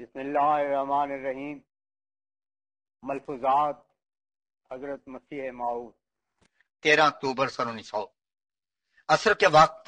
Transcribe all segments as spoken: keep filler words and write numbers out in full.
بسم اللہ الرحمن الرحیم۔ ملفوظات حضرت مسیح موعود تیرہ اکتوبر سن انیس سو عصر کے وقت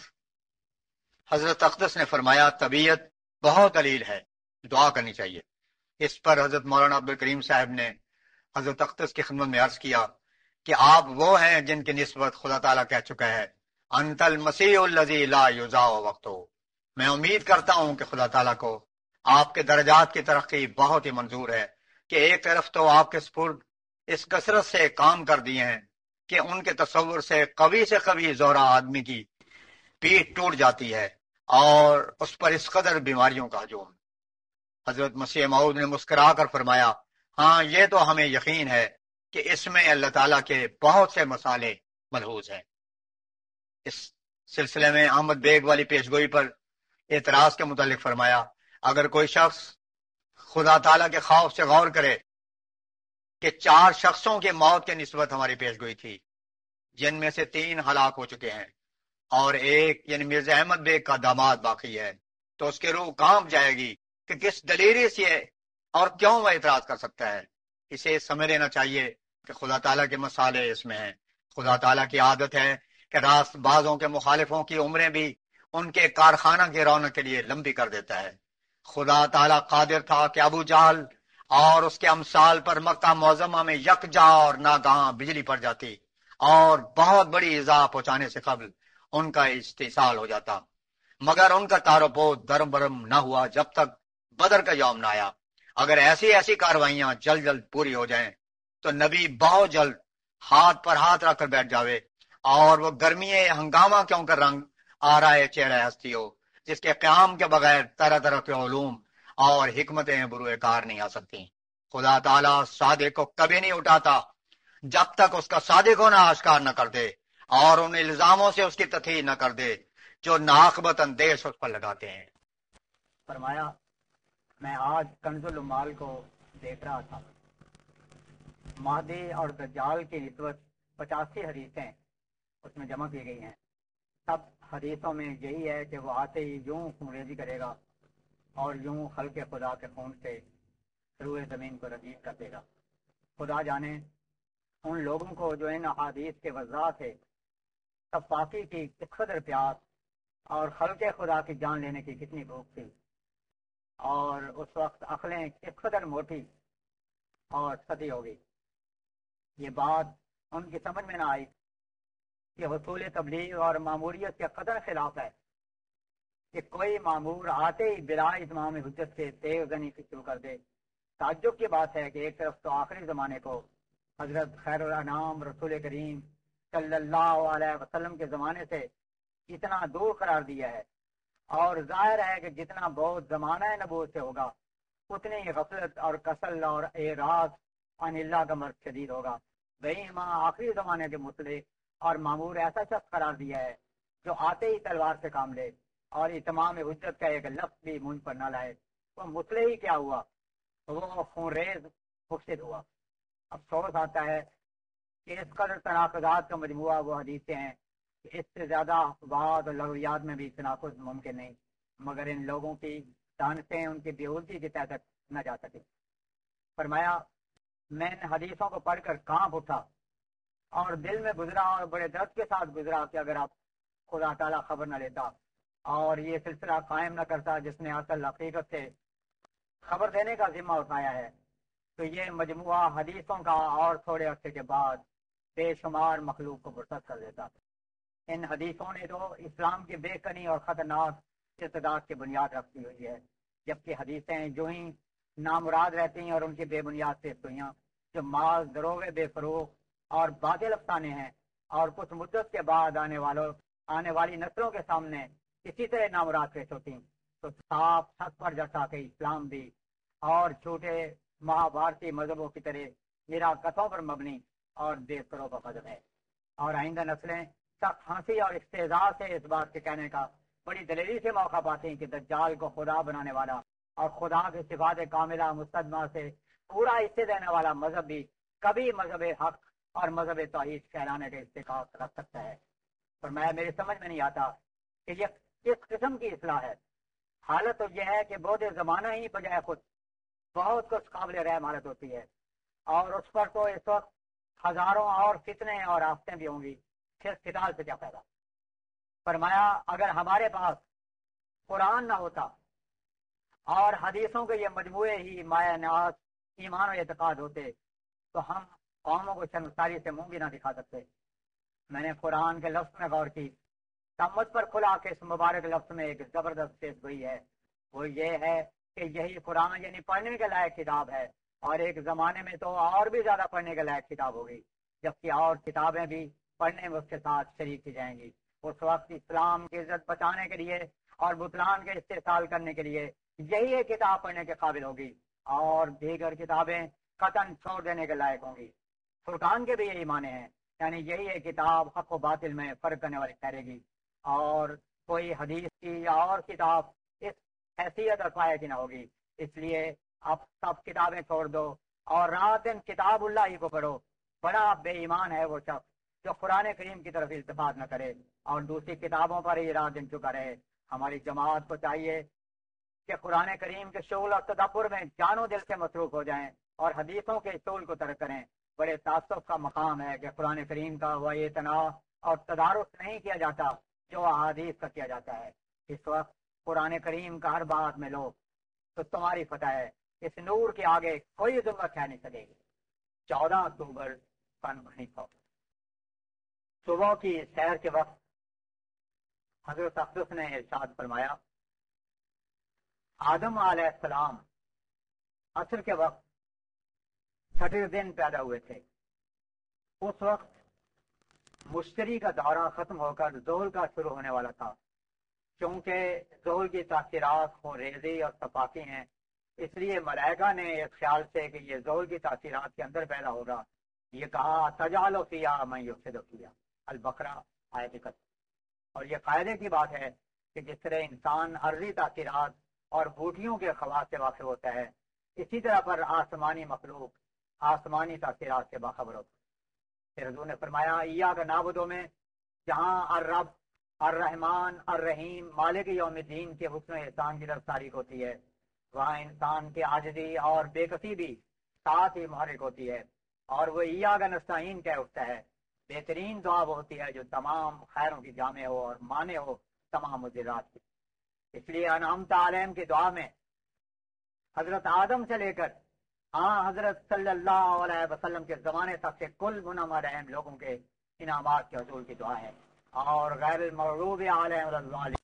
حضرت اقدس نے فرمایا طبیعت بہت علیل ہے، دعا کرنی چاہیے۔ اس پر حضرت مولانا عبدالکریم صاحب نے حضرت اقدس کی خدمت میں عرض کیا کہ آپ وہ ہیں جن کی نسبت خدا تعالیٰ کہہ چکا ہے انت المسیح الذی لا یضاع وقتہ۔ میں امید کرتا ہوں کہ خدا تعالیٰ کو آپ کے درجات کی ترقی بہت ہی منظور ہے کہ ایک طرف تو آپ کے سپرد اس کثرت سے کام کر دیے ہیں کہ ان کے تصور سے قوی سے قوی زورا آدمی کی پیٹھ ٹوٹ جاتی ہے اور اس پر اس قدر بیماریوں کا ہجوم۔ حضرت مسیح موعود نے مسکرا کر فرمایا ہاں یہ تو ہمیں یقین ہے کہ اس میں اللہ تعالیٰ کے بہت سے مسالے ملحوظ ہیں۔ اس سلسلے میں احمد بیگ والی پیشگوئی پر اعتراض کے متعلق فرمایا اگر کوئی شخص خدا تعالیٰ کے خوف سے غور کرے کہ چار شخصوں کے موت کے نسبت ہماری پیشگوئی تھی جن میں سے تین ہلاک ہو چکے ہیں اور ایک یعنی مرزا احمد بیگ کا داماد باقی ہے، تو اس کے روح کانپ جائے گی کہ کس دلیری سے اور کیوں وہ اعتراض کر سکتا ہے۔ اسے سمجھ لینا چاہیے کہ خدا تعالیٰ کے مسالے اس میں ہیں۔ خدا تعالیٰ کی عادت ہے کہ راست بازوں کے مخالفوں کی عمریں بھی ان کے کارخانہ کی رونق کے لیے لمبی کر دیتا ہے۔ خدا تعالیٰ قادر تھا کہ ابو جہل اور اس کے امثال پر مکہ معظمہ میں یکجا اور ناگہاں بجلی پڑ جاتی اور بہت بڑی ایذا پہنچانے سے قبل ان کا استحصال ہو جاتا، مگر ان کا تار و پود درم برم نہ ہوا جب تک بدر کا یوم نہ آیا۔ اگر ایسی ایسی کاروائیاں جلد جلد پوری ہو جائیں تو نبی بہت جلد ہاتھ پر ہاتھ رکھ کر بیٹھ جاوے اور وہ گرمی ہنگامہ کیوں کر رنگ آ رہا ہے چہرہ ہستی ہو جس کے قیام کے بغیر طرح طرح کے علوم اور حکمتیں بروئے کار نہیں آ سکتی۔ خدا تعالیٰ صادق کو کبھی نہیں اٹھاتا جب تک اس کا صادق ہونا آشکار نہ کر دے اور ان الزاموں سے اس کی تطہیر نہ کر دے جو ناقبت اندیش اس پر لگاتے ہیں۔ فرمایا میں آج کنز العمال کو دیکھ رہا تھا، مہدی اور دجال کی نسبت پچاسی حدیثیں اس میں جمع کی گئی ہیں۔ سب حدیثوں میں یہی ہے کہ وہ آتے ہی یوں خونریزی کرے گا اور یوں خلق خدا کے خون سے روئے زمین کو ردیف کر دے گا۔ خدا جانے ان لوگوں کو جو ان احادیث کے وضاح سے صفاقی کی کس قدر پیاس اور خلق خدا کی جان لینے کی کتنی بھوک تھی، اور اس وقت عقلیں کس قدر موٹی اور سطحی ہوگی۔ یہ بات ان کی سمجھ میں نہ آئی کہ حصول تبلیغ اور ماموریت کے قدر خلاف ہے کہ کوئی مامور آتے ہی بلا اتمام حجت سے تیغ زنی سے شروع کر دے۔ تعجب کی بات ہے کہ ایک طرف تو آخری زمانے کو حضرت خیر الانام رسول کریم صلی اللہ علیہ وسلم کے زمانے سے اتنا دور قرار دیا ہے، اور ظاہر ہے کہ جتنا بہت زمانہ نبوت سے ہوگا اتنی ہی غفلت اور کسل اور اعراض عن اللہ کا مرض شدید ہوگا۔ وہی ماں آخری زمانے کے مسلح اور معمور ایسا شخص قرار دیا ہے جو آتے ہی تلوار سے کام لے اور اتمام حجت کا ایک لفظ بھی منہ پر نہ لائے۔ وہ مسلح ہی کیا ہوا، وہ خونریز مفسد ہوا۔ افسوس آتا ہے کہ اس قدر تناقضات کا مجموعہ وہ حدیثیں ہیں کہ اس سے زیادہ افواد اور لغویات میں بھی تناقض ممکن نہیں، مگر ان لوگوں کی دانشیں ان کی بےعزتی کی تحت نہ جا سکے۔ فرمایا میں ان حدیثوں کو پڑھ کر کانپ اٹھا اور دل میں گزرا اور بڑے درد کے ساتھ گزرا کہ اگر آپ خدا تعالیٰ خبر نہ لیتا اور یہ سلسلہ قائم نہ کرتا جس نے اصل حقیقت سے خبر دینے کا ذمہ اٹھایا ہے، تو یہ مجموعہ حدیثوں کا اور تھوڑے عرصے کے بعد بے شمار مخلوق کو مرتد کر دیتا۔ ان حدیثوں نے تو اسلام کی بے کنی اور خطرناک ارتداد کی بنیاد رکھی ہوئی ہے، جبکہ حدیثیں جو ہی نامراد رہتی ہیں اور ان کی بے بنیاد سے سوئیاں جو ماض دروغ بے فروغ اور باطل افسانے ہیں، اور کچھ مدت کے بعد آنے والوں آنے والی نسلوں کے سامنے اسی طرح نامراد پیش ہوتی، تو صاف چھت پر جیسا کہ اسلام بھی اور جھوٹے مہابھارتی مذہبوں کی طرح نراکتوں پر مبنی اور بے فروغ مذہب ہے، اور آئندہ نسلیں سخت ہنسی اور استہزاء سے اس بات کے کہنے کا بڑی دلیری سے موقع پاتے ہیں کہ دجال کو خدا بنانے والا اور خدا کے صفات کاملہ مستدمہ سے پورا حصے دینے والا مذہب بھی کبھی مذہب حق اور مذہب توحید کہلانے کا استحقاق رکھ سکتا ہے۔ اور میں میری سمجھ میں نہیں آتا کہ یہ کس قسم کی اصلاح ہے۔ حالت تو یہ ہے کہ بودھ زمانہ ہی بجائے خود بہت کچھ قابل رحم حالت ہوتی ہے، اور اس پر تو اس وقت ہزاروں اور فتنے اور آفتیں بھی ہوں گی، پھر قتال سے کیا فائدہ؟ فرمایا اگر ہمارے پاس قرآن نہ ہوتا اور حدیثوں کے یہ مجموعے ہی مایہ ناز ایمان و اعتقاد ہوتے تو ہم قوموں کو شرمساری سے منہ بھی نہ دکھا سکتے۔ میں نے قرآن کے لفظ میں غور کی، تب مجھ پر کھلا کہ اس مبارک لفظ میں ایک زبردست چیز ہوئی ہے، وہ یہ ہے کہ یہی قرآن یعنی پڑھنے کے لائق کتاب ہے، اور ایک زمانے میں تو اور بھی زیادہ پڑھنے کے لائق کتاب ہوگی، جبکہ اور کتابیں بھی پڑھنے میں اس کے ساتھ شریک کی جائیں گی۔ اس وقت اسلام کی عزت بچانے کے لیے اور بطلان کے استحصال کرنے کے لیے یہی ایک کتاب پڑھنے کے قابل ہوگی، اور دیگر کتابیں قطعاً چھوڑ دینے کے لائق ہوں گی۔ فرقان کے بھی یہی معنی ہیں، یعنی یہی ایک کتاب حق و باطل میں فرق کرنے والی ٹھہرے گی، اور کوئی حدیث کی یا اور کتاب اس حیثیت اور پایہ کی نہ ہوگی۔ اس لیے اب سب کتابیں چھوڑ دو اور رات دن کتاب اللہ ہی کو پڑھو۔ بڑا بے ایمان ہے وہ شخص جو قرآن کریم کی طرف التفات نہ کرے اور دوسری کتابوں پر ہی رات دن چکا رہے۔ ہماری جماعت کو چاہیے کہ قرآن کریم کے شغل اور تدبر میں جان و دل سے مصروف ہو جائیں اور حدیثوں کے اصول کو ترک کریں۔ بڑے تعصب کا مقام ہے کہ قرآن کریم کا وہ اعتناء اور تدارس نہیں کیا جاتا جو احادیث کا کیا جاتا ہے۔ اس وقت قرآن کریم کا ہر بات میں لو تو تمہاری فتح ہے، اس نور کے آگے کوئی ضرورت ہے نہیں سکے گی۔ چودہ اکتوبر سن انیس سو صبح کی سیر کے وقت حضرت اقدس نے ارشاد فرمایا، آدم علیہ السلام عصر کے وقت چھٹے دن پیدا ہوئے تھے۔ اس وقت مشتری کا دورہ ختم ہو کر ظہر کا شروع ہونے والا تھا، کیونکہ ظہر کی تاثیرات خونریزی اور صفاقی ہیں، اس لیے ملائکہ نے اس خیال سے کہ یہ ظہر کی تاثیرات کے اندر پیدا ہوگا یہ کہا تجعل فیہا من یفسد فیہا، البقرہ آیت اکہتر۔ اور یہ قاعدے کی بات ہے کہ جس طرح انسان عرضی تاثیرات اور بوٹیوں کے خواص سے واقف ہوتا ہے، اسی طرح پر آسمانی مخلوق آسمانی تاثیرات سے باخبر ہوتا ہے۔ پھر حضور نے فرمایا ایاک نعبدو میں جہاں الرب الرحمن الرحیم مالک یوم الدین کے حسن و احسان کی طرف تاریخ ہوتی ہے، وہاں انسان کی عاجزی اور بے کسی بھی ساتھ ہی محرک ہوتی ہے، اور وہ ایاک نستعین کہہ اٹھتا ہے۔ بہترین دعا وہ ہوتی ہے جو تمام خیروں کی جامع ہو اور مانے ہو تمام مضرات کی۔ اس لیے انعمت علیہم کی دعا میں حضرت آدم سے لے کر ہاں حضرت صلی اللہ علیہ وسلم کے زمانے تک سے کل منعم رحم لوگوں کے انعامات کے حصول کی دعا ہے، اور غیر المغضوب علیہم ولا الضالین۔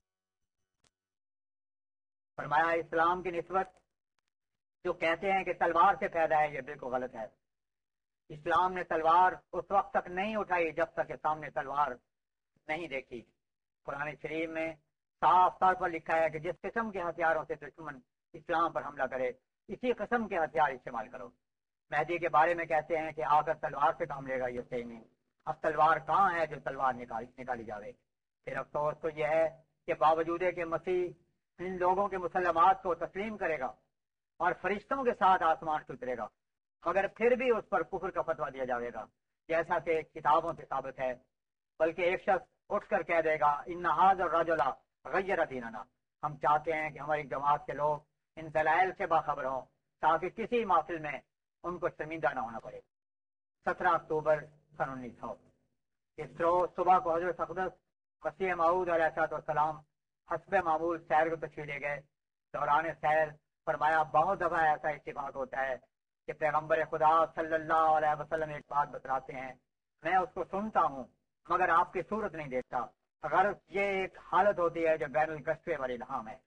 فرمایا اسلام کی نسبت جو کہتے ہیں کہ تلوار سے پیدا ہے یہ بالکل غلط ہے۔ اسلام نے تلوار اس وقت تک نہیں اٹھائی جب تک کہ سامنے تلوار نہیں دیکھی۔ قرآن شریف میں صاف طور پر لکھا ہے کہ جس قسم کے ہتھیاروں سے دشمن اسلام پر حملہ کرے اسی قسم کے ہتھیار استعمال کرو۔ مہدی کے بارے میں کہتے ہیں کہ آ کر تلوار سے کام لے گا، یہ صحیح نہیں۔ اب تلوار کہاں ہے جو تلوار نکال نکالی جاوے؟ پھر افسوس تو یہ ہے کہ باوجود کہ مسیح ان لوگوں کے مسلمات کو تسلیم کرے گا اور فرشتوں کے ساتھ آسمان سے اترے گا، مگر پھر بھی اس پر کفر کا فتویٰ دیا جائے گا، جیسا کہ کتابوں سے ثابت ہے۔ بلکہ ایک شخص اٹھ کر کہہ دے گا ان ھذا الرجل غیر دیننا، ہم چاہتے ہیں کہ ہماری جماعت کے لوگ ان دلائل سے باخبر ہوں تاکہ کسی محفل میں ان کو شرمندہ نہ ہونا پڑے۔ سترہ اکتوبر سن انیس سو اس روز صبح کو حضرت اقدس مسیح موعود علیہ السلام حسب معمول سیر کو تشریف لے گئے۔ دوران سیر فرمایا بہت دفعہ ایسا اتفاق ہوتا ہے کہ پیغمبر خدا صلی اللہ علیہ وسلم ایک بات بتلاتے ہیں، میں اس کو سنتا ہوں مگر آپ کی صورت نہیں دیکھتا۔ غرض یہ ایک حالت ہوتی ہے جو بین القصوے والی الہام ہے۔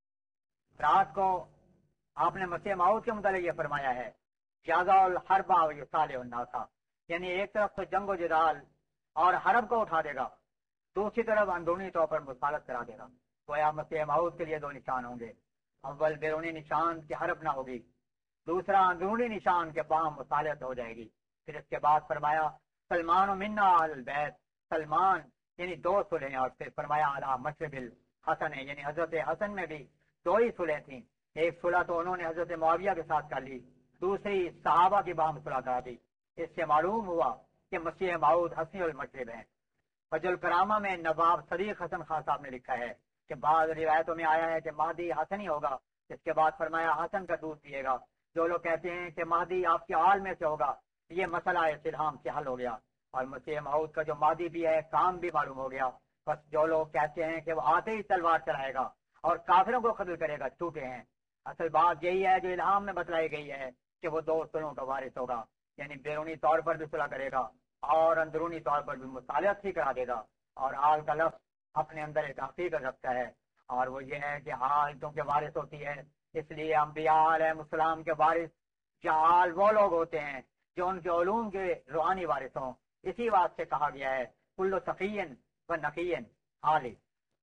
رات کو آپ نے مسیح موعود کے متعلق یہ فرمایا ہے جازا الحربا و یصالح الناس، یعنی ایک طرف تو جنگ و جدال اور حرب کو اٹھا دے گا، دوسری طرف اندرونی طور پر مصالحت کرا دے گا۔ گویا مسیح موعود کے لیے دو نشان ہوں گے، اول بیرونی نشان کی حرب نہ ہوگی، دوسرا اندرونی نشان کے باہم مصالحت ہو جائے گی۔ پھر اس کے بعد فرمایا سلمان و منا اہل البیت، سلمان یعنی دو صلحیں، اور پھر فرمایا اعلیٰ مشرب الحسن یعنی حضرت حسن میں بھی دو ہی صلحیں تھیں، ایک صلح تو انہوں نے حضرت معاویہ کے ساتھ کر لی، دوسری صحابہ کی باہم صلح کرا دی۔ اس سے معلوم ہوا کہ مسیح موعود حسن المشرب ہیں۔ فجر الکرامہ میں نواب صدیق حسن خان صاحب نے لکھا ہے کہ بعض روایتوں میں آیا ہے کہ مہدی حسن ہی ہوگا، اس کے بعد فرمایا حسن کا دودھ پیے گا، جو لوگ کہتے ہیں کہ مہدی آپ کے آل میں سے ہوگا، یہ مسئلہ استلہام سے حل ہو گیا اور مسیح موعود کا جو مہدی بھی ہے کام بھی معلوم ہو گیا۔ بس جو لوگ کہتے ہیں کہ وہ آتے ہی تلوار چلائے گا اور کافروں کو قتل کرے گا، ٹوٹے ہیں۔ اصل بات یہی ہے جو الہام میں بتلائی گئی ہے کہ وہ دو سلوں کا وارث ہوگا، یعنی بیرونی طور پر بھی صلح کرے گا اور اندرونی طور پر بھی مصالحت ہی کرا دے گا۔ اور آل کا لفظ اپنے اندر ایک حقیقت رکھتا ہے، اور وہ یہ ہے کہ آل کیونکہ وارث ہوتی ہے، اس لیے انبیاء علیہ السلام کے وارث جعال وہ لوگ ہوتے ہیں جو ان کے علوم کے روحانی وارث ہوں۔ اسی بات سے کہا گیا ہے کل تقین و نقین عالی۔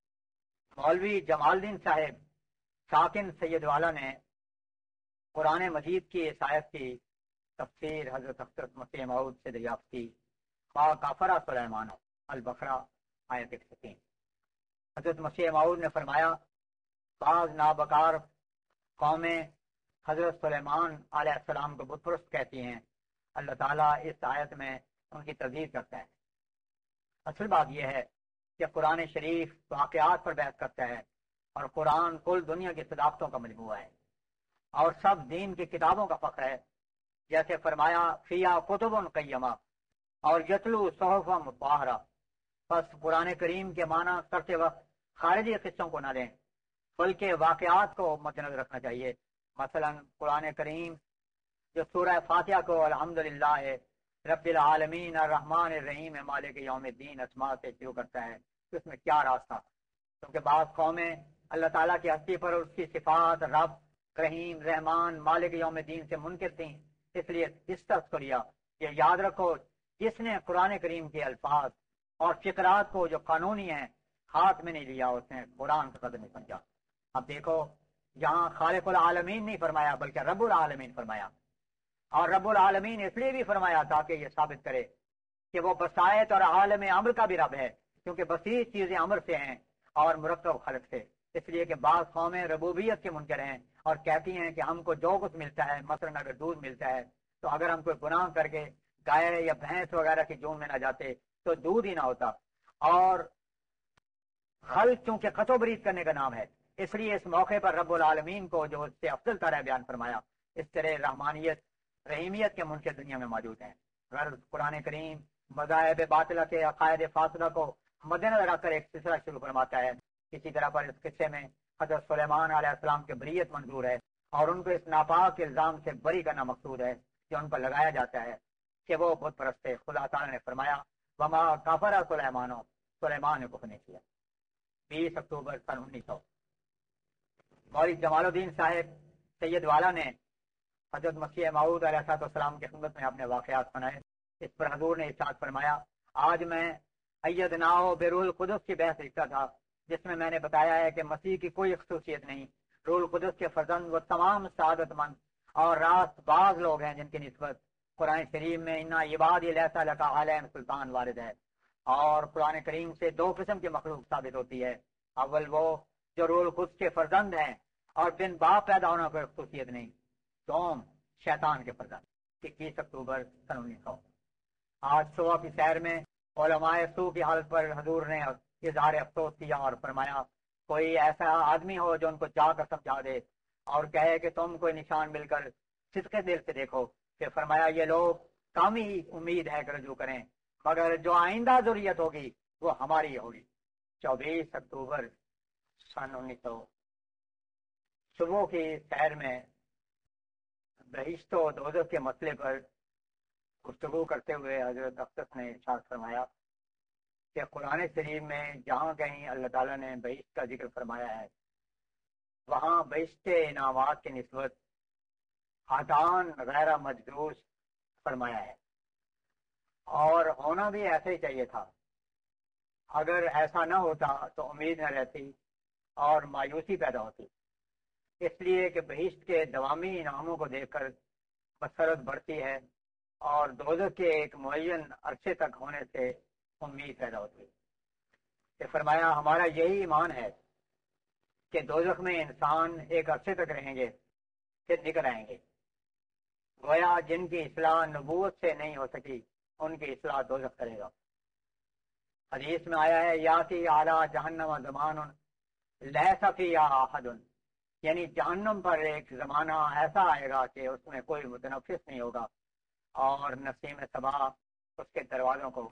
مولوی جمال الدین صاحب ساکن سید والا نے قرآن مجید کی اس آیت کی تفسیر حضرت حضرت مسیح موعود سے دریافت کی۔ ما کافر سلیمان البقرہ آیت ایک سو تین۔ حضرت مسیح موعود نے فرمایا بعض نابکار قومیں حضرت سلیمان علیہ السلام کو بت پرست کہتی ہیں۔ اللہ تعالیٰ اس آیت میں ان کی تردید کرتا ہے۔ اصل بات یہ ہے کہ قرآن شریف واقعات پر بحث کرتا ہے، اور قرآن کل دنیا کی صداقتوں کا مجموعہ ہے اور سب دین کی کتابوں کا فخر ہے۔ جیسے فرمایا فیہا کتب قیمہ اور یتلو صحف مطہرہ۔ بس قرآن کریم کے معنی کرتے وقت خارجی قصوں کو نہ لیں بلکہ واقعات کو مد نظر رکھنا چاہیے۔ مثلا قرآن کریم جو سورہ فاتحہ کو الحمدللہ رب العالمین الرحمن الرحیم مالک یوم الدین اسماء سے شروع کرتا ہے، تو اس میں کیا راز تھا؟ کیونکہ بعض قومیں اللہ تعالیٰ کی ہستی پر اور اس کی صفات رب رحیم رحمان مالک یوم الدین سے منکر تھیں، اس لیے اس طرح کو لیا۔ یہ یاد رکھو جس نے قرآن کریم کے الفاظ اور فقرات کو جو قانونی ہیں ہاتھ میں نہیں لیا، اس نے قرآن کا قدر نہیں سمجھا۔ اب دیکھو یہاں خالق العالمین نہیں فرمایا بلکہ رب العالمین فرمایا، اور رب العالمین اس لیے بھی فرمایا تاکہ یہ ثابت کرے کہ وہ بسائط اور عالم امر کا بھی رب ہے، کیونکہ بسیط چیزیں امر سے ہیں اور مرکب خلق سے۔ اس لیے کہ بعض قومیں ربوبیت کے منکر ہیں اور کہتی ہیں کہ ہم کو جو کچھ ملتا ہے، مثلا اگر دودھ ملتا ہے تو اگر ہم کوئی گناہ کر کے گائے یا بھینس وغیرہ کی جون میں نہ جاتے تو دودھ ہی نہ ہوتا۔ اور خلق چونکہ قطع برید کرنے کا نام ہے، اس لیے اس موقع پر رب العالمین کو جو اس سے افضل طرح بیان فرمایا۔ اس طرح رحمانیت رحیمیت کے منکر دنیا میں موجود ہیں۔ غرض قرآن کریم مذاہب باطلہ کے عقائد فاصلہ کو مد نظر رکھ کر ایک سلسلہ شروع فرماتا ہے۔ اسی طرح پر اس قصے میں حضرت سلیمان علیہ السلام کی بریت منظور ہے اور ان کو اس ناپاک الزام سے بری کرنا مقصود ہے جو ان پر لگایا جاتا ہے کہ وہ بت پرست ہے۔ خدا تعالیٰ نے فرمایا وما کفر سلیمان، سلیمان نے کفر نہیں کیا۔ بیس اکتوبر سن انیس سو مولوی جمال الدین صاحب سید والا نے حضرت مسیح موعود علیہ السلام کی خدمت میں اپنے واقعات سنائے۔ اس پر حضور نے ارشاد فرمایا آج میں ایدناہ بروح القدس کی بحث لکھتا تھا، جس میں میں نے بتایا ہے کہ مسیح کی کوئی خصوصیت نہیں، روح القدس کے فرزند وہ تمام سعادت مند اور راست باز لوگ ہیں جن کی نسبت قرآن شریف میں انا عبادی لیس لک علیہم سلطان وارد ہے۔ اور قرآن کریم سے دو قسم کی مخلوق ثابت ہوتی ہے، اول وہ جو روح القدس کے فرزند ہیں اور بن باپ پیدا ہونا کوئی خصوصیت نہیں، دوم شیطان کے فرزند۔ اکیس اکتوبر سن انیس سو آج صبح کی سیر میں علماء سو کی حالت پر حضور نے اظہار افسوس کیا اور فرمایا کوئی ایسا آدمی ہو جو ان کو جا کر سمجھا دے اور کہے کہ تم کوئی نشان مل کر صدق دل سے دیکھو۔ پھر فرمایا یہ لوگ کم ہی امید ہے کہ رجوع کریں، مگر جو آئندہ ضروریت ہوگی وہ ہماری ہوگی۔ چوبیس اکتوبر سن انیس سو صبح کی سیر میں بہشت و دوزخ کے مسئلے پر گفتگو کرتے ہوئے حضرت اقدس نے ارشاد فرمایا کہ قرآن شریف میں جہاں کہیں اللہ تعالیٰ نے بہشت کا ذکر فرمایا ہے وہاں بہشت کے انعامات کی نسبت حاتان غیر مجدوس فرمایا ہے، اور ہونا بھی ایسا ہی چاہیے تھا۔ اگر ایسا نہ ہوتا تو امید نہ رہتی اور مایوسی پیدا ہوتی، اس لیے کہ بہشت کے دوامی انعاموں کو دیکھ کر مسرت بڑھتی ہے اور دوزخ کے ایک معین عرصے تک ہونے سے امید پیدا ہوتی ہے۔ کہ فرمایا ہمارا یہی ایمان ہے کہ دوزخ میں انسان ایک عرصے تک رہیں گے پھر نکل آئیں گے، گویا جن کی اصلاح نبوت سے نہیں ہو سکی ان کی اصلاح دوزخ کرے گا۔ حدیث میں آیا ہے یاتی اعلیٰ جہنم زمان لیس فیہا احد، یعنی جہنم پر ایک زمانہ ایسا آئے گا کہ اس میں کوئی متنفس نہیں ہوگا اور نسیم صبا اس کے دروازوں کو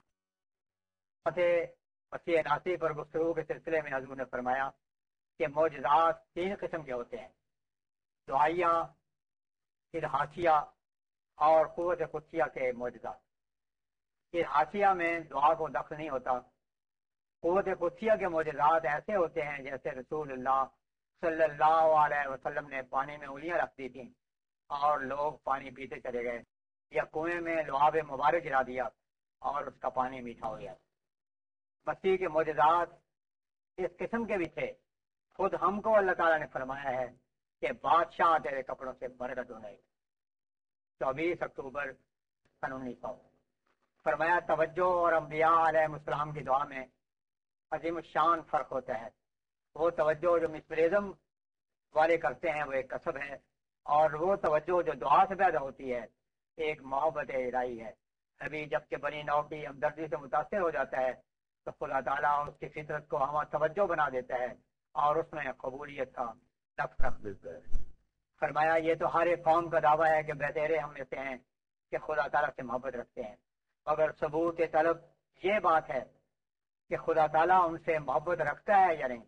مسیح ناسی پر گفتگو کے سلسلے میں حضور نے فرمایا کہ معجزات تین قسم کے ہوتے ہیں، دعائیہ، ارحاسیہ اور قوت قدسیہ کے معجزات۔ ارحاسیہ میں دعا کو دخل نہیں ہوتا۔ قوت قدسیہ کے معجزات ایسے ہوتے ہیں جیسے رسول اللہ صلی اللہ علیہ وسلم نے پانی میں انگلیاں رکھ دی تھیں اور لوگ پانی پیتے چلے گئے، یا کنویں میں لعاب مبارک گرا دیا اور اس کا پانی میٹھا ہو گیا۔ مسیح کے معجزات اس قسم کے بھی تھے۔ خود ہم کو اللہ تعالیٰ نے فرمایا ہے کہ بادشاہ تیرے کپڑوں سے برکت ہونے، چوبیس اکتوبر سن انیس سو۔ فرمایا توجہ اور انبیاء علیہ السلام کی دعا میں عظیم الشان فرق ہوتا ہے۔ وہ توجہ جو مسپریزم والے کرتے ہیں وہ ایک کسب ہے، اور وہ توجہ جو دعا سے پیدا ہوتی ہے ایک محبت الہی ہے۔ ابھی جب کہ بنی نوع کی ہمدردی سے متاثر ہو جاتا ہے تو خدا تعالیٰ اس کی فطرت کو ہم توجہ بنا دیتا ہے اور اس میں قبولیت کا نفس رکھ دیتا ہے۔ فرمایا یہ تو ہر ایک قوم کا دعویٰ ہے کہ بہترے ہم میں سے ہیں کہ خدا تعالیٰ سے محبت رکھتے ہیں، مگر ثبوت طلب یہ بات ہے کہ خدا تعالیٰ ان سے محبت رکھتا ہے یا نہیں۔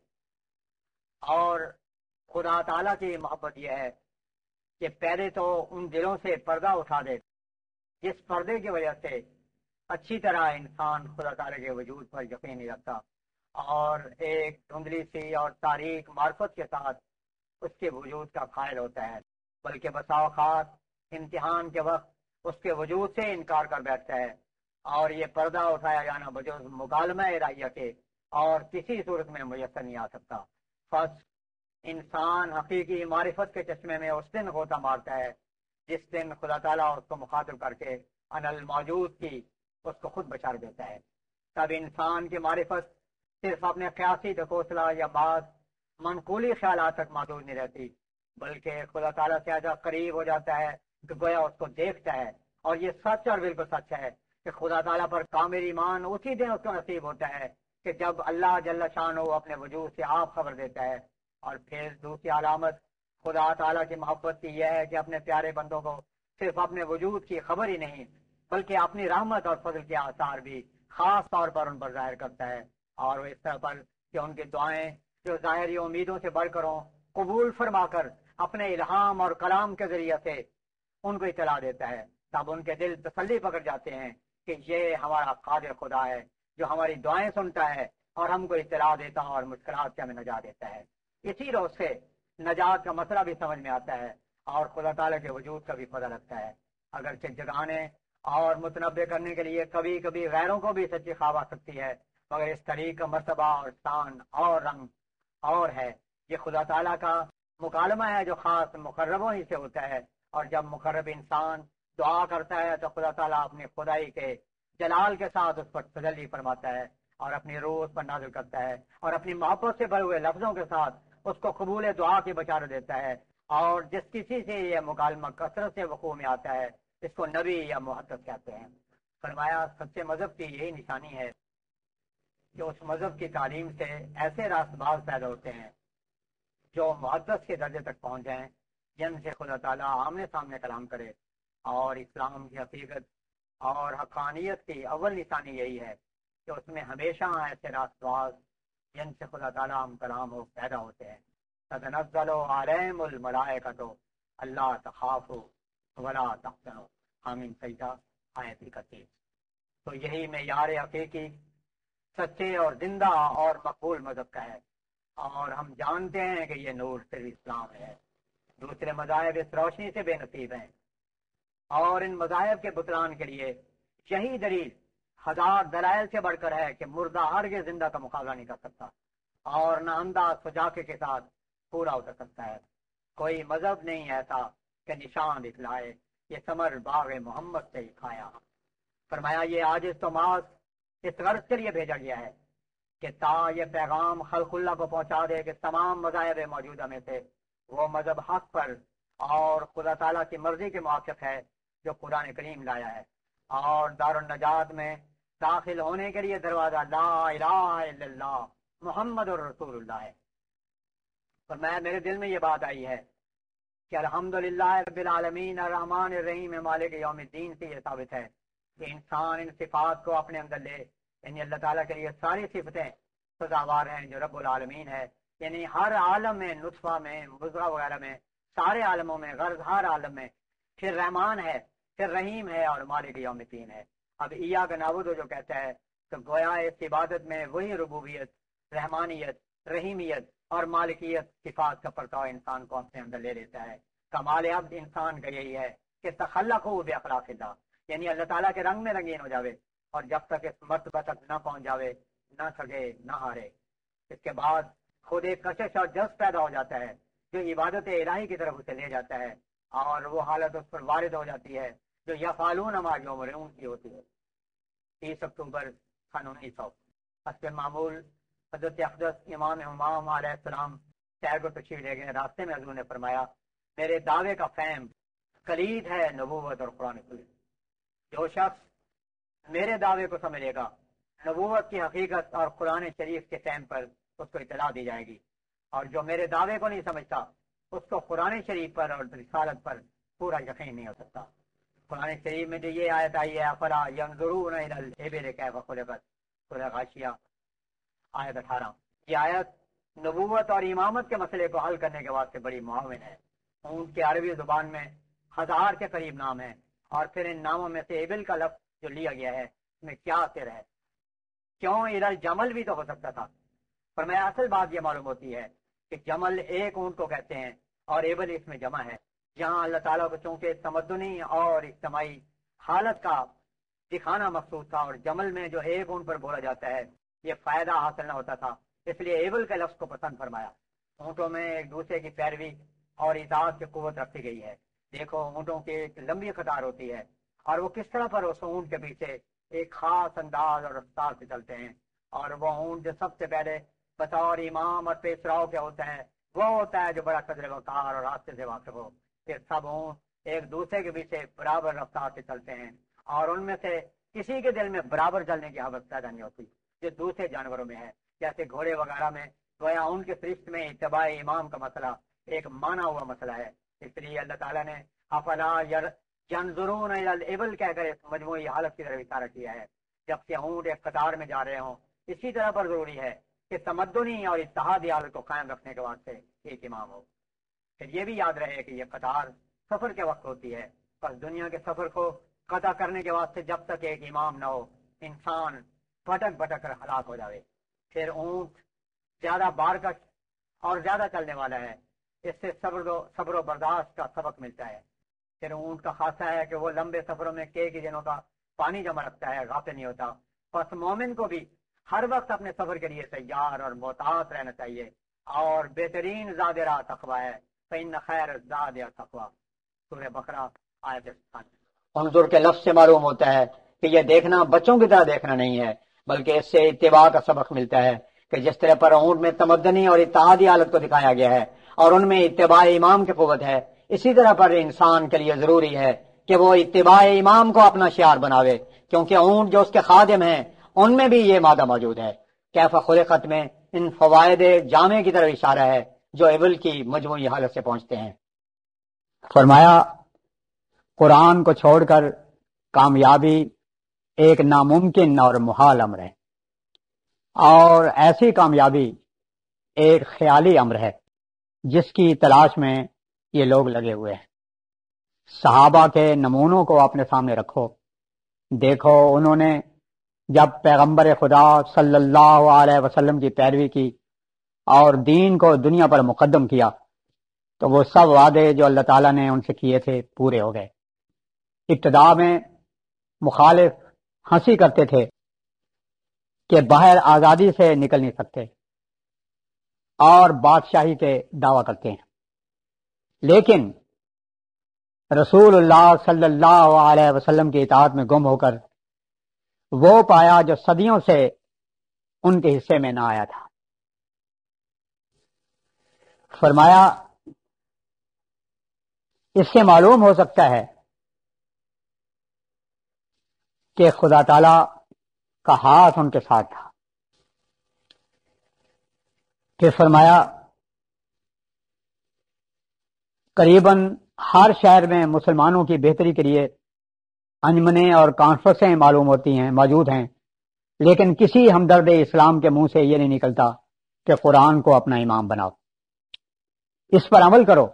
اور خدا تعالیٰ کی محبت یہ ہے کہ پہلے تو ان دلوں سے پردہ اٹھا دے جس پردے کی وجہ سے اچھی طرح انسان خدا تعالیٰ کے وجود پر یقین نہیں رکھتا اور ایک دھندلی سی اور تاریک معرفت کے ساتھ اس کے وجود کا قائل ہوتا ہے، بلکہ بسا اوقات امتحان کے وقت اس کے وجود سے انکار کر بیٹھتا ہے، اور یہ پردہ اٹھایا جانا بجوز مکالمہ الہیہ کے اور کسی صورت میں میسر نہیں آ سکتا۔ بس انسان حقیقی معرفت کے چشمے میں اس دن غوطہ مارتا ہے جس دن خدا تعالیٰ اس کو مخاطب کر کے ان الموجود کی اس کو خود بچا دیتا ہے۔ تب انسان کی معرفت صرف اپنے قیاسی ڈھکوسلا یا بعض منقولی خیالات تک محدود نہیں رہتی، بلکہ خدا تعالیٰ سے ایسا قریب ہو جاتا ہے کہ گویا اس کو دیکھتا ہے۔ اور یہ سچ اور بالکل سچ ہے کہ خدا تعالیٰ پر کامل ایمان اسی دن اس کو نصیب ہوتا ہے کہ جب اللہ جل شانہ اپنے وجود سے آپ خبر دیتا ہے۔ اور پھر دوسری علامت خدا تعالیٰ کی محبت کی یہ ہے کہ اپنے پیارے بندوں کو صرف اپنے وجود کی خبر ہی نہیں بلکہ اپنی رحمت اور فضل کے آثار بھی خاص طور پر ان پر ظاہر کرتا ہے، اور وہ اس طرح پر کہ ان کی دعائیں جو ظاہری امیدوں سے بڑھ کر ہوں قبول فرما کر اپنے الہام اور کلام کے ذریعے سے ان کو اطلاع دیتا ہے۔ تب ان کے دل تسلی پکڑ جاتے ہیں کہ یہ ہمارا قادر خدا ہے جو ہماری دعائیں سنتا ہے اور ہم کو اطلاع دیتا ہے اور مشکلات سے ہمیں نجات دیتا ہے۔ اسی روز سے نجات کا مسئلہ بھی سمجھ میں آتا ہے اور خدا تعالیٰ کے وجود کا بھی پتہ لگتا ہے۔ اگرچہ جگانے اور متنبع کرنے کے لیے کبھی کبھی غیروں کو بھی سچی خواب آ سکتی ہے، مگر اس طریق کا مرتبہ اور شان اور رنگ اور ہے۔ یہ خدا تعالیٰ کا مکالمہ ہے جو خاص مقربوں ہی سے ہوتا ہے، اور جب مقرب انسان دعا کرتا ہے تو خدا تعالیٰ اپنی خدائی کے جلال کے ساتھ اس پر تجلی فرماتا ہے اور اپنی روح اس پر نازل کرتا ہے اور اپنی محبت سے بھرے ہوئے لفظوں کے ساتھ اس کو قبول دعا کی بشارت دیتا ہے۔ اور جس کسی سے یہ مکالمہ کثرت سے وقوع میں آتا ہے اس کو نبی یا محدث کہتے ہیں۔ فرمایا سچے مذہب کی یہی نشانی ہے کہ اس مذہب کی تعلیم سے ایسے راست باز پیدا ہوتے ہیں جو محدث کے درجے تک پہنچ جائیں، جن سے خدا تعالیٰ آمنے سامنے کلام کرے۔ اور اسلام کی حقیقت اور حقانیت کی اول نشانی یہی ہے کہ اس میں ہمیشہ ایسے راست باز جن سے خدا تعالیٰ ہم کلام ہو پیدا ہوتے ہیں۔ تتنزل علیہم الملائکۃ اللہ تخافوا ولا تحزنوا، آمین سجدہ آیت اکتیس۔ تو یہی معیار حقیقی سچے اور زندہ اور مقبول مذہب کا ہے، اور ہم جانتے ہیں کہ یہ نور صرف اسلام ہے۔ دوسرے مذاہب اس روشنی سے بے نصیب ہیں، اور ان مذاہب کے بطلان کے لیے یہی دلیل ہزار دلائل سے بڑھ کر ہے کہ مردہ ہرگز زندہ کا مقابلہ نہیں کر سکتا اور نہ اندھا سجاکے کے ساتھ پورا اتر سکتا ہے۔ کوئی مذہب نہیں ایسا کہ نشان دکھلائے یہ ثمر باغ محمد سے ہی کھایا۔ فرمایا یہ عاجز تو ماس اس غرض کے لیے بھیجا گیا ہے کہ تا یہ پیغام خلق اللہ کو پہنچا دے کہ تمام مذاہب موجودہ میں سے وہ مذہب حق پر اور خدا تعالیٰ کی مرضی کے موافق ہے جو قرآن کریم لایا ہے، اور دار النجات میں داخل ہونے کے لیے دروازہ لا الہ الا اللہ محمد الرسول اللہ ہے۔ اور میں میرے دل میں یہ بات آئی ہے کہ الحمدللہ رب العالمین الرحمن الرحیم مالک یوم الدین سے یہ ثابت ہے کہ انسان ان صفات کو اپنے اندر لے، یعنی اللہ تعالیٰ کے لیے ساری صفتیں سزاوار ہیں جو رب العالمین ہے، یعنی ہر عالم میں، نطفہ میں، مضغہ وغیرہ میں، سارے عالموں میں، غرض ہر عالم میں، پھر رحمان ہے، پھر رحیم ہے اور مالک یوم الدین ہے۔ اب ایاک نعبد جو کہتا ہے تو گویا اس عبادت میں وہی ربوبیت، رحمانیت، رحیمیت اور مالکیت صفات کا پرتاؤ انسان کو اپنے اندر لے لیتا ہے۔ کمال عبد انسان کا یہی ہے کہ تخلق ہو باخلاق اللہ، یعنی اللہ تعالیٰ کے رنگ میں رنگین ہو جاوے، اور جب تک اس مرتبہ تک نہ پہنچ جاوے نہ تھکے نہ ہارے۔ اس کے بعد خود ایک کشش اور جذب پیدا ہو جاتا ہے جو عبادت الہی کی طرف اسے لے جاتا ہے، اور وہ حالت اس پر وارد ہو جاتی ہے جو یفعلون ما یؤمرون کی ہوتی ہے۔ تیس اکتوبر سن انیس سو حسب معمول حضرت اقدس امام امام علیہ السلام شہر کو تشریف لے گئے۔ راستے میں حضور نے فرمایا میرے دعوے کا فہم کلید ہے نبوت اور قرآن کریم۔ جو شخص میرے دعوے کو سمجھے گا، نبوت کی حقیقت اور قرآن شریف کے فہم پر اس کو اطلاع دی جائے گی، اور جو میرے دعوے کو نہیں سمجھتا اس کو قرآن شریف پر اور رسالت پر پورا یقین نہیں ہو سکتا۔ قرآن شریف میں جو یہ آیت آئی ہے افلا ینظرون الی الابل کیف خلقت، سورہ غاشیہ آیت اٹھارہ، یہ آیت نبوت اور امامت کے مسئلے کو حل کرنے کے واسطے بڑی معاون ہے۔ اونٹ کے عربی زبان میں ہزار کے قریب نام ہیں، اور پھر ان ناموں میں سے ابل کا لفظ جو لیا گیا ہے اس میں کیا سر ہے؟ کیوں ادھر جمل بھی تو ہو سکتا تھا؟ پر میں اصل بات یہ معلوم ہوتی ہے کہ جمل ایک اونٹ کو کہتے ہیں اور ابل اس میں جمع ہے۔ جہاں اللہ تعالیٰ کو چونکہ تمدنی اور اجتماعی حالت کا دکھانا مقصود تھا، اور جمل میں جو ایک اونٹ پر بولا جاتا ہے یہ فائدہ حاصل نہ ہوتا تھا، اس لیے ایبل کے لفظ کو پسند فرمایا۔ اونٹوں میں ایک دوسرے کی پیروی اور اطاعت کی قوت رکھی گئی ہے۔ دیکھو اونٹوں کی ایک لمبی قطار ہوتی ہے، اور وہ کس طرح پر اس اونٹ کے پیچھے ایک خاص انداز اور رفتار سے چلتے ہیں، اور وہ اونٹ جو سب سے پہلے بطور امام اور پیشراؤ کے ہوتا ہے وہ ہوتا ہے جو بڑا قدر وقار اور راستے سے واقف ہو۔ پھر سب اونٹ ایک دوسرے کے پیچھے برابر رفتار سے چلتے ہیں، اور ان میں سے کسی کے دل میں برابر چلنے کی حوث پیدا نہیں ہوتی جو دوسرے جانوروں میں ہے، جیسے گھوڑے وغیرہ میں گویا ان کے فرشت میں اتباع امام کا مسئلہ ایک مانا ہوا مسئلہ ہے۔ اس لیے اللہ تعالیٰ نے افلا ینظرون الی الابل کہہ کر اس مجموعی حالت کی طرف اشارہ کیا ہے، جبکہ اونٹ ایک قطار میں جا رہے ہوں۔ اسی طرح پر ضروری ہے کہ تمدنی اور اتحادی حالت کو قائم رکھنے کے واسطے ایک امام ہو۔ پھر یہ بھی یاد رہے کہ یہ قطار سفر کے وقت ہوتی ہے، بس دنیا کے سفر کو قطع کرنے کے واسطے جب تک ایک امام نہ ہو انسان پھٹک پھٹک کر ہلاک ہو جاوے۔ پھر اونٹ زیادہ بارکش اور زیادہ چلنے والا ہے، اس سے صبر و صبر و برداشت کا سبق ملتا ہے۔ پھر اونٹ کا خاصہ ہے کہ وہ لمبے سفروں میں کئی دنوں کا پانی جمع رکھتا ہے، غافل نہیں ہوتا۔ پس مومن کو بھی ہر وقت اپنے سفر کے لیے تیار اور محتاط رہنا چاہیے، اور بہترین زاد راہ تقویٰ ہے، فإن خیر الزاد التقویٰ، سورہ بقرہ آیت انظر کے لفظ سے معلوم ہوتا ہے کہ یہ دیکھنا بچوں کی طرح دیکھنا نہیں ہے، بلکہ اس سے اتباع کا سبق ملتا ہے کہ جس طرح پر اونٹ میں تمدنی اور اتحادی حالت کو دکھایا گیا ہے اور ان میں اتباع امام کی قوت ہے، اسی طرح پر انسان کے لیے ضروری ہے کہ وہ اتباع امام کو اپنا شعار بناوے، کیونکہ اونٹ جو اس کے خادم ہیں ان میں بھی یہ مادہ موجود ہے۔ کیف خلقت میں ان فوائد جامع کی طرف اشارہ ہے جو ابل کی مجموعی حالت سے پہنچتے ہیں۔ فرمایا قرآن کو چھوڑ کر کامیابی ایک ناممکن اور محال امر ہے، اور ایسی کامیابی ایک خیالی امر ہے جس کی تلاش میں یہ لوگ لگے ہوئے ہیں۔ صحابہ کے نمونوں کو اپنے سامنے رکھو، دیکھو انہوں نے جب پیغمبر خدا صلی اللہ علیہ وسلم کی پیروی کی اور دین کو دنیا پر مقدم کیا تو وہ سب وعدے جو اللہ تعالیٰ نے ان سے کیے تھے پورے ہو گئے۔ ابتدا میں مخالف ہنسی کرتے تھے کہ باہر آزادی سے نکل نہیں سکتے اور بادشاہی کے دعویٰ کرتے ہیں، لیکن رسول اللہ صلی اللہ علیہ وسلم کی اطاعت میں گم ہو کر وہ پایا جو صدیوں سے ان کے حصے میں نہ آیا تھا۔ فرمایا اس سے معلوم ہو سکتا ہے کہ خدا تعالی کا ہاتھ ان کے ساتھ تھا۔ پھر فرمایا قریباً ہر شہر میں مسلمانوں کی بہتری کے لیے انجمنیں اور کانفرنسیں معلوم ہوتی ہیں موجود ہیں، لیکن کسی ہمدرد اسلام کے منہ سے یہ نہیں نکلتا کہ قرآن کو اپنا امام بناؤ، اس پر عمل کرو۔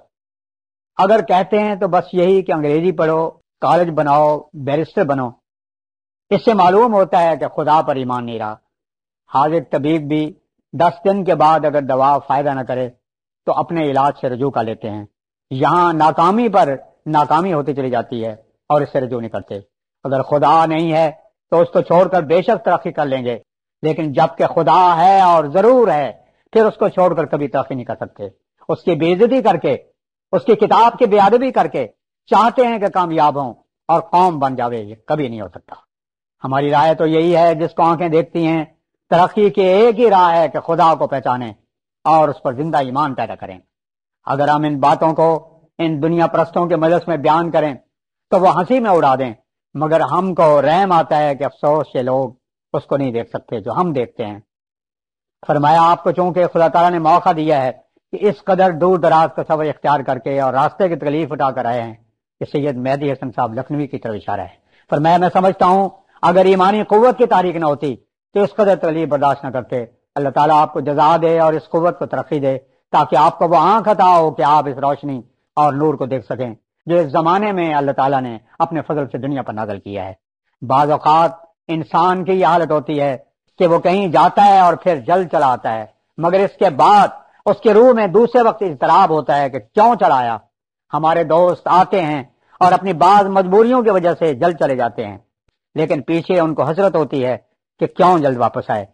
اگر کہتے ہیں تو بس یہی کہ انگریزی پڑھو، کالج بناؤ، بیرسٹر بنو۔ اس سے معلوم ہوتا ہے کہ خدا پر ایمان نہیں رہا۔ حاضر طبیب بھی دس دن کے بعد اگر دوا فائدہ نہ کرے تو اپنے علاج سے رجوع کر لیتے ہیں۔ یہاں ناکامی پر ناکامی ہوتی چلی جاتی ہے اور اس سے رجوع نہیں کرتے۔ اگر خدا نہیں ہے تو اس کو چھوڑ کر بے شک ترقی کر لیں گے، لیکن جب کہ خدا ہے اور ضرور ہے پھر اس کو چھوڑ کر کبھی ترقی نہیں کر سکتے۔ اس کی بے عزتی کر کے، اس کی کتاب کی بے ادبی کر کے چاہتے ہیں کہ کامیاب ہوں اور قوم بن جاوے، یہ کبھی نہیں ہو سکتا۔ ہماری رائے تو یہی ہے، جس کو آنکھیں دیکھتی ہیں، ترقی کی ایک ہی راہ ہے کہ خدا کو پہچانیں اور اس پر زندہ ایمان پیدا کریں۔ اگر ہم ان باتوں کو ان دنیا پرستوں کے مجلس میں بیان کریں تو وہ ہنسی میں اڑا دیں، مگر ہم کو رحم آتا ہے کہ افسوس یہ لوگ اس کو نہیں دیکھ سکتے جو ہم دیکھتے ہیں۔ فرمایا آپ کو چونکہ خدا تعالیٰ نے موقع دیا ہے کہ اس قدر دور دراز کا سفر اختیار کر کے اور راستے کی تکلیف اٹھا کر آئے ہیں، کہ سید مہدی حسن صاحب لکھنوی کی طرف اشارہ ہے۔ فرمایا میں سمجھتا ہوں اگر ایمانی قوت کی تاریخ نہ ہوتی تو اس قدر تکلیف برداشت نہ کرتے۔ اللہ تعالیٰ آپ کو جزا دے اور اس قوت کو ترقی دے تاکہ آپ کو وہ آنکھ عطا ہو کہ آپ اس روشنی اور نور کو دیکھ سکیں جو اس زمانے میں اللہ تعالیٰ نے اپنے فضل سے دنیا پر نازل کیا ہے۔ بعض اوقات انسان کی یہ حالت ہوتی ہے کہ وہ کہیں جاتا ہے اور پھر جل چلا آتا ہے، مگر اس کے بعد اس کے روح میں دوسرے وقت اضطراب ہوتا ہے کہ کیوں چلا آیا۔ ہمارے دوست آتے ہیں اور اپنی بعض مجبوریوں کی وجہ سے جلد چلے جاتے ہیں، لیکن پیچھے ان کو حسرت ہوتی ہے کہ کیوں جلد واپس آئے۔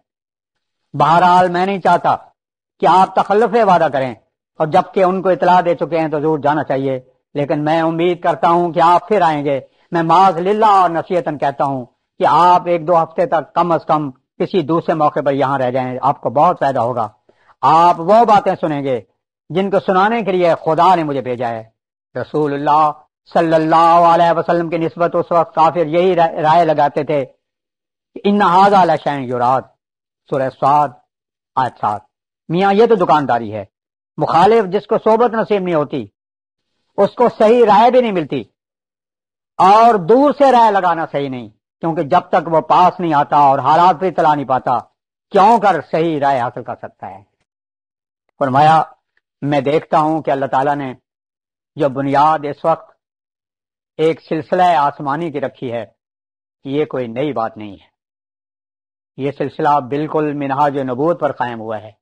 بہرحال میں نہیں چاہتا کہ آپ تخلف وعدہ کریں، اور جبکہ ان کو اطلاع دے چکے ہیں تو ضرور جانا چاہیے، لیکن میں امید کرتا ہوں کہ آپ پھر آئیں گے۔ میں معاذ للہ اور نصیحتاً کہتا ہوں کہ آپ ایک دو ہفتے تک کم از کم کسی دوسرے موقع پر یہاں رہ جائیں، آپ کو بہت فائدہ ہوگا۔ آپ وہ باتیں سنیں گے جن کو سنانے کے لیے خدا نے مجھے بھیجا ہے۔ رسول اللہ صلی اللہ علیہ وسلم کی نسبت اس وقت کافر یہی رائے لگاتے تھے کہ ان ھذا لشیء یراد، سورہ صاد آیت سات۔ میاں یہ تو دکانداری ہے۔ مخالف جس کو صحبت نصیب نہیں ہوتی اس کو صحیح رائے بھی نہیں ملتی، اور دور سے رائے لگانا صحیح نہیں، کیونکہ جب تک وہ پاس نہیں آتا اور حالات پہ اطلاع نہیں پاتا کیوں کر صحیح رائے حاصل کر سکتا ہے۔ فرمایا میں دیکھتا ہوں کہ اللہ تعالیٰ نے جو بنیاد اس وقت ایک سلسلہ آسمانی کی رکھی ہے، یہ کوئی نئی بات نہیں ہے۔ یہ سلسلہ بالکل منہاج نبوت پر قائم ہوا ہے۔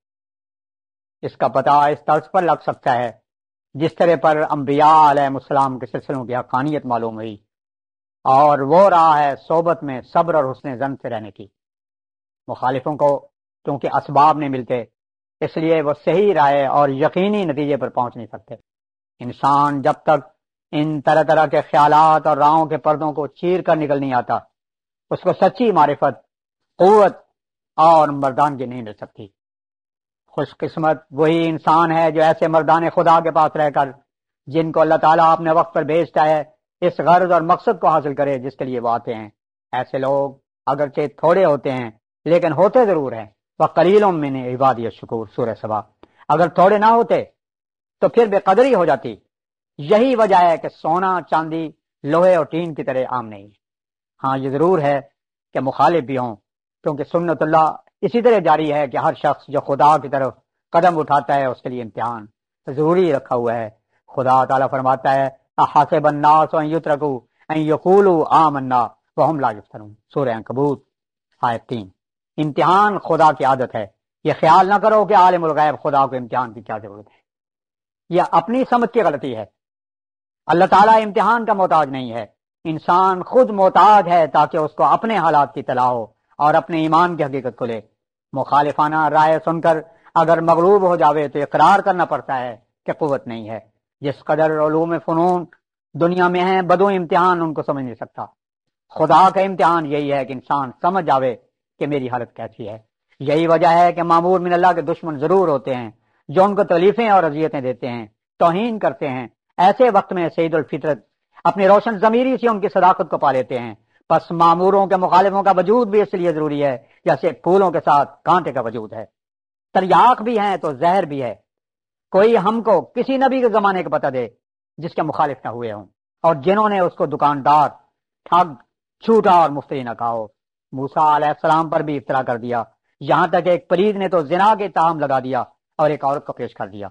اس کا پتہ اس طرز پر لگ سکتا ہے جس طرح پر انبیاء علیہ السلام کے سلسلوں کی حقانیت معلوم ہوئی، اور وہ راہ ہے صحبت میں صبر اور حسن ظن سے رہنے کی۔ مخالفوں کو کیونکہ اسباب نہیں ملتے، اس لیے وہ صحیح رائے اور یقینی نتیجے پر پہنچ نہیں سکتے۔ انسان جب تک ان طرح طرح کے خیالات اور راہوں کے پردوں کو چیر کر نکل نہیں آتا، اس کو سچی معرفت، قوت اور مردانگی نہیں مل سکتی۔ خوش قسمت وہی انسان ہے جو ایسے مردان خدا کے پاس رہ کر جن کو اللہ تعالیٰ اپنے وقت پر بھیجتا ہے اس غرض اور مقصد کو حاصل کرے جس کے لیے وہ آتے ہیں۔ ایسے لوگ اگرچہ تھوڑے ہوتے ہیں لیکن ہوتے ضرور ہیں۔ وَقَلِيلٌ مِّنْ عِبَادِيَ الشَّكُورُ، سورہ سبا۔ اگر تھوڑے نہ ہوتے تو پھر بے قدری ہو جاتی۔ یہی وجہ ہے کہ سونا چاندی لوہے اور ٹین کی طرح عام نہیں۔ ہاں یہ ضرور ہے کہ مخالف بھی ہوں، کیونکہ سنت اللہ اسی طرح جاری ہے کہ ہر شخص جو خدا کی طرف قدم اٹھاتا ہے اس کے لیے امتحان ضروری رکھا ہوا ہے۔ خدا تعالیٰ فرماتا ہے احسب الناس ان یترکوا ان یقولوا آمنا وهم لا یفتنون، سورہ عنکبوت آیت تین۔ امتحان خدا کی عادت ہے۔ یہ خیال نہ کرو کہ عالم الغیب خدا کو امتحان کی کیا ضرورت ہے، یہ اپنی سمجھ کی غلطی ہے۔ اللہ تعالیٰ امتحان کا محتاج نہیں ہے، انسان خود محتاج ہے تاکہ اس کو اپنے حالات کی اطلاع ہو اور اپنے ایمان کی حقیقت کو لے۔ مخالفانہ رائے سن کر اگر مغلوب ہو جاوے تو اقرار کرنا پڑتا ہے کہ قوت نہیں ہے۔ جس قدر علوم فنون دنیا میں ہیں بدو امتحان ان کو سمجھ نہیں سکتا۔ خدا کا امتحان یہی ہے کہ انسان سمجھ جاوے کہ میری حالت کیسی ہے۔ یہی وجہ ہے کہ معمور من اللہ کے دشمن ضرور ہوتے ہیں جو ان کو تکلیفیں اور اذیتیں دیتے ہیں، توہین کرتے ہیں۔ ایسے وقت میں سید الفطرت اپنی روشن ضمیری سے ان کی صداقت کو پا لیتے ہیں۔ پس معموروں کے مخالفوں کا وجود بھی اس لیے ضروری ہے جیسے پھولوں کے ساتھ کانٹے کا وجود ہے۔ تریاق بھی ہیں تو زہر بھی ہے۔ کوئی ہم کو کسی نبی کے زمانے کا پتہ دے جس کے مخالف نہ ہوئے ہوں، اور جنہوں نے اس کو دکاندار، ٹھگ، جھوٹا اور مفتری نہ کہا ہو۔ موسیٰ علیہ السلام پر بھی افطرا کر دیا، یہاں تک ایک پلید نے تو زنا کے اتہام لگا دیا اور ایک عورت کو پیش کر دیا۔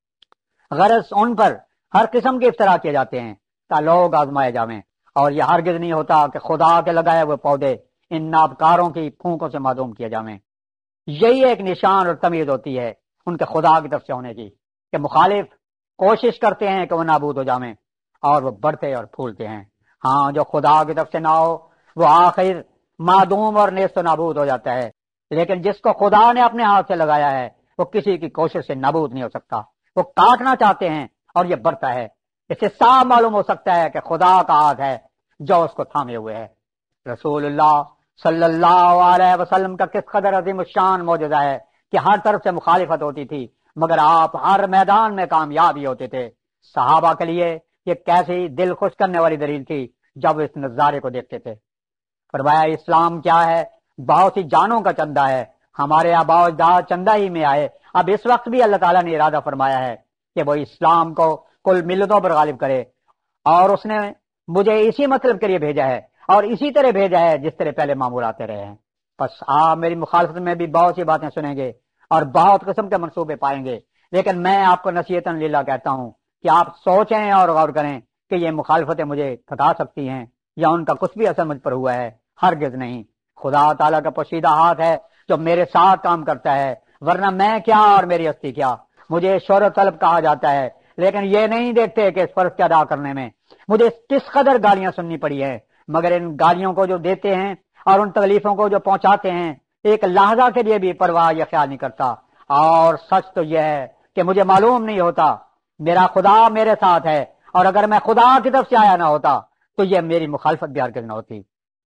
غرض ان پر ہر قسم کے افطرا کیے جاتے ہیں تا لوگ آزمائے جاویں، اور یہ ہرگز نہیں ہوتا کہ خدا کے لگائے ہوئے پودے ان نابکاروں کی پھونکوں سے معدوم کیے جاویں۔ یہی ایک نشان اور تمیز ہوتی ہے ان کے خدا کی طرف سے ہونے کی، کہ مخالف کوشش کرتے ہیں کہ وہ نابود ہو جاویں اور وہ بڑھتے اور پھولتے ہیں۔ ہاں، جو خدا کی طرف سے نہ ہو وہ آخر معدوم اور نیست و نابود ہو جاتا ہے، لیکن جس کو خدا نے اپنے ہاتھ سے لگایا ہے وہ کسی کی کوشش سے نابود نہیں ہو سکتا۔ وہ کاٹنا چاہتے ہیں اور یہ بڑھتا ہے، اس سے صاف معلوم ہو سکتا ہے کہ خدا کا ہاتھ ہے جو اس کو تھامے ہوئے ہے۔ رسول اللہ صلی اللہ علیہ وسلم کا کس قدر عظیم الشان معجزہ ہے کہ ہر طرف سے مخالفت ہوتی تھی مگر آپ ہر میدان میں کامیاب ہی ہوتے تھے۔ صحابہ کے لیے یہ کیسی دل خوش کرنے والی دلیل تھی جب اس نظارے کو دیکھتے تھے۔ فرمایا اسلام کیا ہے؟ بہت سی جانوں کا چندہ ہے۔ ہمارے آباء و اجداد چندہ ہی میں آئے، اب اس وقت بھی اللہ تعالیٰ نے ارادہ فرمایا ہے کہ وہ اسلام کو کل ملتوں پر غالب کرے، اور اس نے مجھے اسی مطلب کے لیے بھیجا ہے اور اسی طرح بھیجا ہے جس طرح پہلے معمول آتے رہے ہیں۔ بس آپ میری مخالفت میں بھی بہت سی باتیں سنیں گے اور بہت قسم کے منصوبے پائیں گے، لیکن میں آپ کو نصیحتاً للہ کہتا ہوں کہ آپ سوچیں اور غور کریں کہ یہ مخالفتیں مجھے تھکا سکتی ہیں یا ان کا کچھ بھی اثر مجھ پر ہوا ہے؟ ہرگز نہیں۔ خدا تعالیٰ کا پوشیدہ ہاتھ ہے جو میرے ساتھ کام کرتا ہے، ورنہ میں کیا اور میری ہستی کیا۔ مجھے شہرت طلب کہا جاتا ہے، لیکن یہ نہیں دیکھتے کہ اس فرض کے ادا کرنے میں مجھے کس قدر گالیاں سننی پڑی ہے، مگر ان گالیوں کو جو دیتے ہیں اور ان تکلیفوں کو جو پہنچاتے ہیں ایک لحظہ کے لیے بھی پرواہ یا خیال نہیں کرتا۔ اور سچ تو یہ ہے کہ مجھے معلوم نہیں ہوتا، میرا خدا میرے ساتھ ہے، اور اگر میں خدا کی طرف سے آیا نہ ہوتا تو یہ میری مخالفت بھی ہرگز نہ ہوتی۔